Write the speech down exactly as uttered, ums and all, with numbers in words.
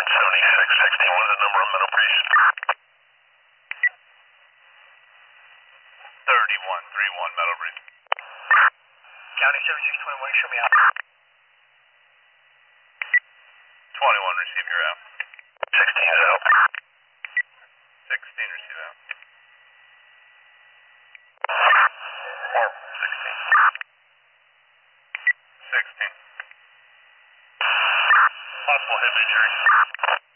seventy-six sixteen, what is the number on Meadow Breeze? thirty-one thirty-one Meadow Breeze. County seventy-six twenty-one, show me out. twenty-one, receive your out. sixteen is out. sixteen, receive out. Or sixteen. sixteen. Possible head injury.